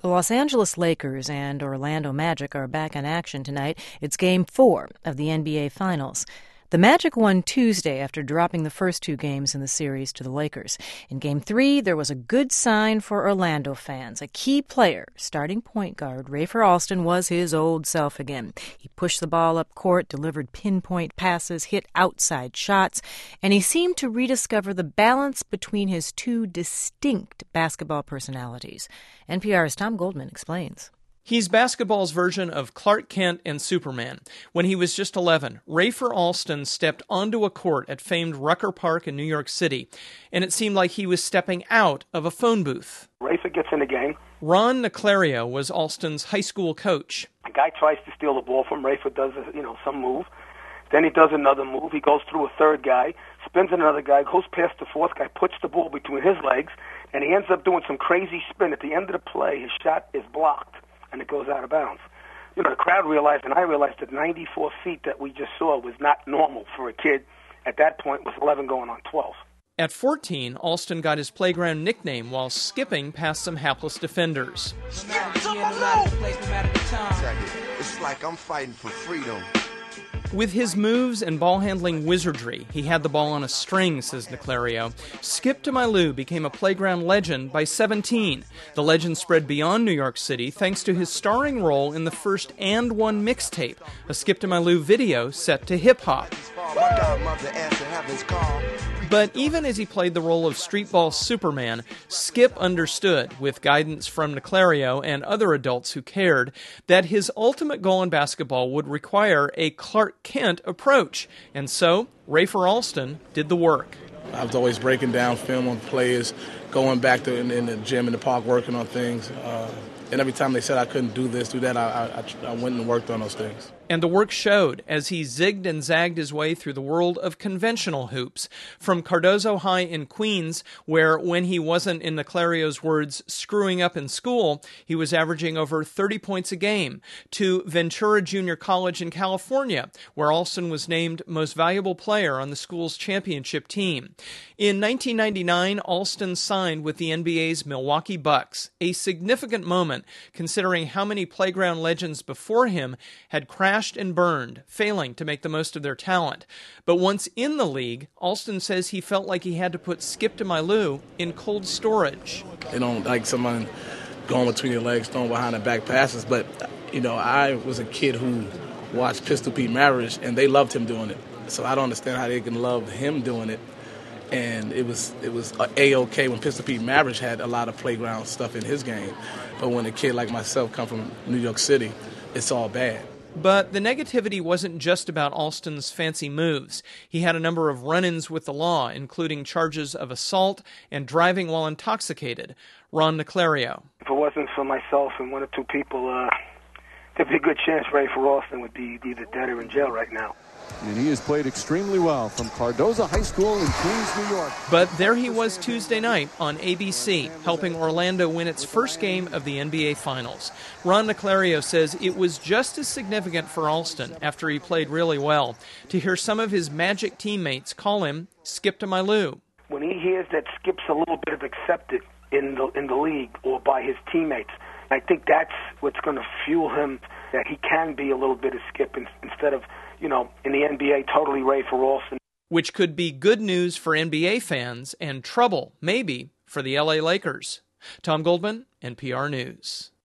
The Los Angeles Lakers and Orlando Magic are back in action tonight. It's Game 4 of the NBA Finals. The Magic won Tuesday after dropping the first two games in the series to the Lakers. In Game 3, there was a good sign for Orlando fans. A key player, starting point guard Rafer Alston, was his old self again. He pushed the ball up court, delivered pinpoint passes, hit outside shots, and he seemed to rediscover the balance between his two distinct basketball personalities. NPR's Tom Goldman explains. He's basketball's version of Clark Kent and Superman. When he was just 11, Rafer Alston stepped onto a court at famed Rucker Park in New York City, and it seemed like he was stepping out of a phone booth. Rafer gets in the game. Ron Naclerio was Alston's high school coach. A guy tries to steal the ball from Rafer, does some move. Then he does another move. He goes through a third guy, spins another guy, goes past the fourth guy, puts the ball between his legs, and he ends up doing some crazy spin. At the end of the play, his shot is blocked, and it goes out of bounds. The crowd realized, and I realized, that 94 feet that we just saw was not normal for a kid. At that point, was 11 going on 12. At 14, Alston got his playground nickname while skipping past some hapless defenders. It's like I'm fighting for freedom. With his moves and ball-handling wizardry, he had the ball on a string, says Naclerio. Skip to My Lou became a playground legend by 17. The legend spread beyond New York City thanks to his starring role in the first And One mixtape, a Skip to My Lou video set to hip-hop. But even as he played the role of streetball Superman, Skip understood, with guidance from Naclerio and other adults who cared, that his ultimate goal in basketball would require a Clark Kent approach. And so, Rafer Alston did the work. I was always breaking down film on players, going back to in the gym, in the park, working on things. And every time they said I couldn't do this, do that, I went and worked on those things. And the work showed as he zigged and zagged his way through the world of conventional hoops. From Cardozo High in Queens, where when he wasn't, in Naclerio's words, screwing up in school, he was averaging over 30 points a game, to Ventura Junior College in California, where Alston was named Most Valuable Player on the school's championship team. In 1999, Alston signed with the NBA's Milwaukee Bucks, a significant moment considering how many playground legends before him had crashed and burned, failing to make the most of their talent. But once in the league, Alston says he felt like he had to put Skip to My Lou in cold storage. They don't like someone going between your legs, throwing behind the back passes. But, I was a kid who watched Pistol Pete Maravich, and they loved him doing it. So I don't understand how they can love him doing it. And it was A-OK when Pistol Pete Maravich had a lot of playground stuff in his game. But when a kid like myself come from New York City, it's all bad. But the negativity wasn't just about Alston's fancy moves. He had a number of run-ins with the law, including charges of assault and driving while intoxicated. Ron Naclerio. If it wasn't for myself and one or two people, there'd be a good chance Rafer Alston would be either dead or in jail right now. And he has played extremely well from Cardozo High School in Queens, New York. But there he was Tuesday night on ABC, helping Orlando win its first game of the NBA Finals. Ron Naclerio says it was just as significant for Alston, after he played really well, to hear some of his Magic teammates call him Skip to My Lou. When he hears that Skip's a little bit of accepted in the league or by his teammates, I think that's what's going to fuel him, that he can be a little bit of Skip instead of, in the NBA, totally Rafer Alston. Which could be good news for NBA fans and trouble, maybe, for the LA Lakers. Tom Goldman, NPR News.